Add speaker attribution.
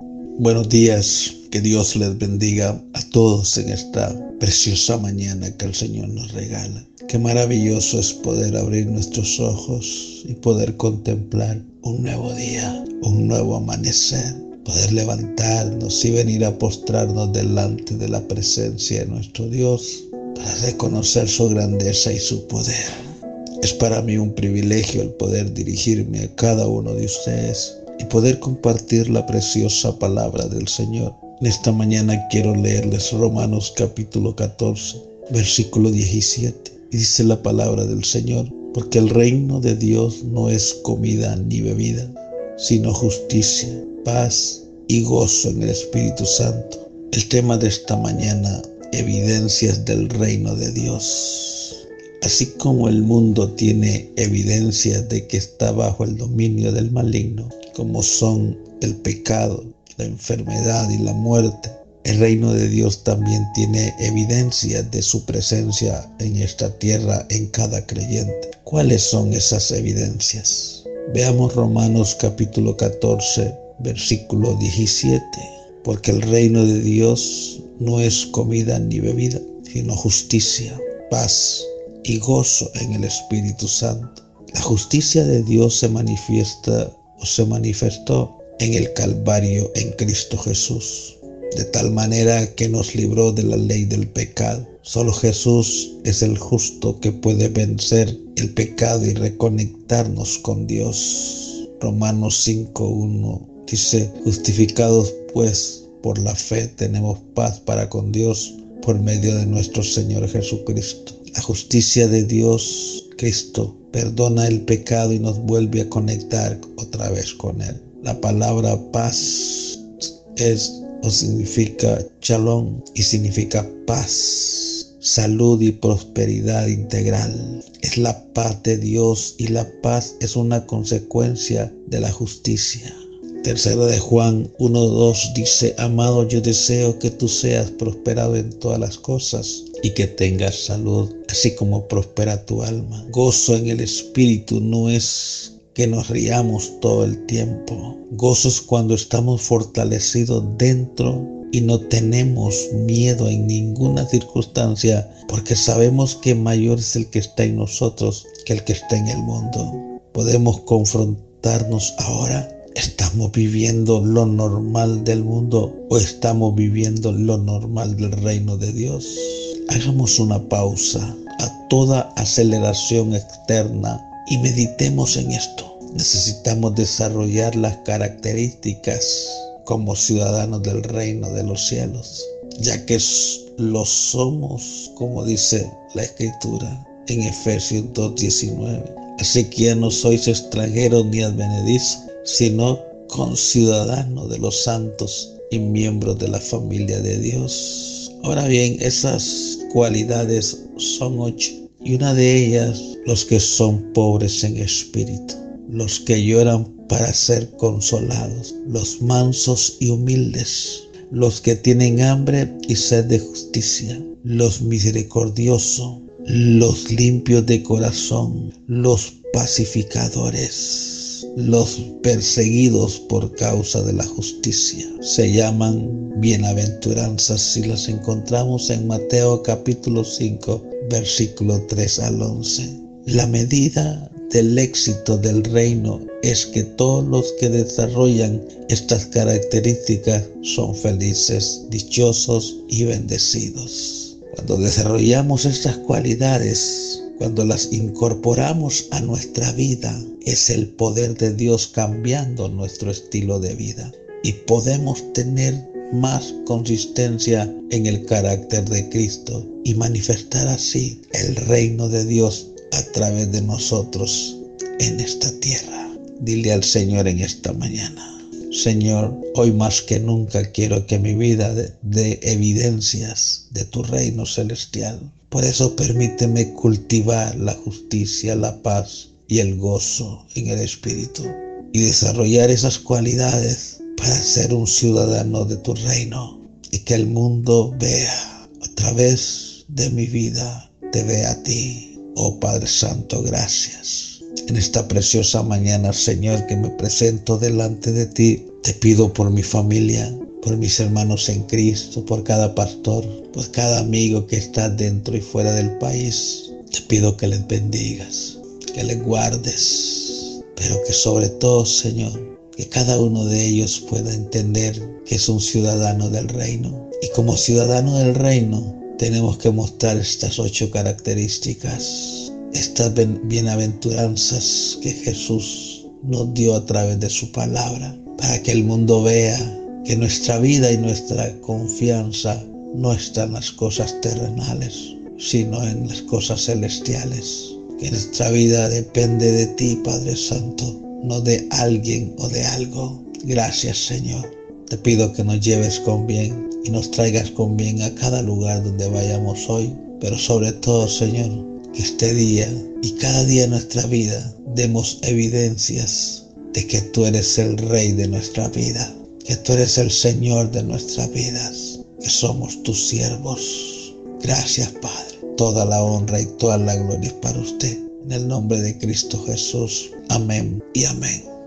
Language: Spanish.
Speaker 1: Buenos días, que Dios les bendiga a todos en esta preciosa mañana que el Señor nos regala. Qué maravilloso es poder abrir nuestros ojos y poder contemplar un nuevo día, un nuevo amanecer, poder levantarnos y venir a postrarnos delante de la presencia de nuestro Dios para reconocer su grandeza y su poder. Es para mí un privilegio el poder dirigirme a cada uno de ustedes y poder compartir la preciosa palabra del Señor. En esta mañana quiero leerles Romanos capítulo 14, versículo 17. Y dice la palabra del Señor: porque el reino de Dios no es comida ni bebida, sino justicia, paz y gozo en el Espíritu Santo. El tema de esta mañana: evidencias del reino de Dios. Así como el mundo tiene evidencias de que está bajo el dominio del maligno, como son el pecado, la enfermedad y la muerte, el reino de Dios también tiene evidencias de su presencia en esta tierra en cada creyente. ¿Cuáles son esas evidencias? Veamos Romanos capítulo 14, versículo 17. Porque el reino de Dios no es comida ni bebida, sino justicia, paz y gozo en el Espíritu Santo. La justicia de Dios se manifestó en el Calvario en Cristo Jesús, de tal manera que nos libró de la ley del pecado. Solo Jesús es el justo que puede vencer el pecado y reconectarnos con Dios. Romanos 5:1 dice: justificados pues por la fe tenemos paz para con Dios por medio de nuestro Señor Jesucristo. La justicia de Dios, Cristo, perdona el pecado y nos vuelve a conectar otra vez con Él. La palabra paz significa shalom y significa paz, salud y prosperidad integral. Es la paz de Dios y la paz es una consecuencia de la justicia. Tercera de Juan 1:2 dice: amado, yo deseo que tú seas prosperado en todas las cosas y que tengas salud, así como prospera tu alma. Gozo en el Espíritu no es que nos riamos todo el tiempo. Gozo es cuando estamos fortalecidos dentro y no tenemos miedo en ninguna circunstancia, porque sabemos que mayor es el que está en nosotros que el que está en el mundo. Podemos confrontarnos ahora. ¿Estamos viviendo lo normal del mundo o estamos viviendo lo normal del reino de Dios? Hagamos una pausa a toda aceleración externa y meditemos en esto. Necesitamos desarrollar las características como ciudadanos del reino de los cielos, ya que lo somos, como dice la Escritura en Efesios 2:19. Así que ya no sois extranjeros ni advenedizos, sino conciudadanos de los santos y miembros de la familia de Dios. Ahora bien, esas cualidades son 8, y una de ellas: los que son pobres en espíritu, los que lloran para ser consolados, los mansos y humildes, los que tienen hambre y sed de justicia, los misericordiosos, los limpios de corazón, los pacificadores, los perseguidos por causa de la justicia. Se llaman bienaventuranzas y las encontramos en Mateo capítulo 5, versículo 3 al 11. La medida del éxito del reino es que todos los que desarrollan estas características son felices, dichosos y bendecidos. Cuando desarrollamos estas cualidades, cuando las incorporamos a nuestra vida, es el poder de Dios cambiando nuestro estilo de vida y podemos tener más consistencia en el carácter de Cristo y manifestar así el reino de Dios a través de nosotros en esta tierra. Dile al Señor en esta mañana: Señor, hoy más que nunca quiero que mi vida dé evidencias de tu reino celestial. Por eso permíteme cultivar la justicia, la paz y el gozo en el Espíritu y desarrollar esas cualidades para ser un ciudadano de tu reino y que el mundo vea a través de mi vida, te vea a ti. Oh Padre Santo, gracias. En esta preciosa mañana, Señor, que me presento delante de ti, Te pido por mi familia, por mis hermanos en Cristo, por cada pastor, por cada amigo que está dentro y fuera del país. Te pido que les bendigas, que les guardes, pero que sobre todo, Señor, que cada uno de ellos pueda entender que es un ciudadano del reino. Y como ciudadano del reino, tenemos que mostrar estas 8 características, estas bienaventuranzas que Jesús nos dio a través de su palabra, para que el mundo vea que nuestra vida y nuestra confianza no está en las cosas terrenales, sino en las cosas celestiales. Que nuestra vida depende de ti, Padre Santo, no de alguien o de algo. Gracias, Señor. Te pido que nos lleves con bien y nos traigas con bien a cada lugar donde vayamos hoy. Pero sobre todo, Señor, que este día y cada día de nuestra vida demos evidencias de que tú eres el Rey de nuestra vida, que tú eres el Señor de nuestras vidas, que somos tus siervos. Gracias, Padre. Toda la honra y toda la gloria es para usted. En el nombre de Cristo Jesús. Amén y amén.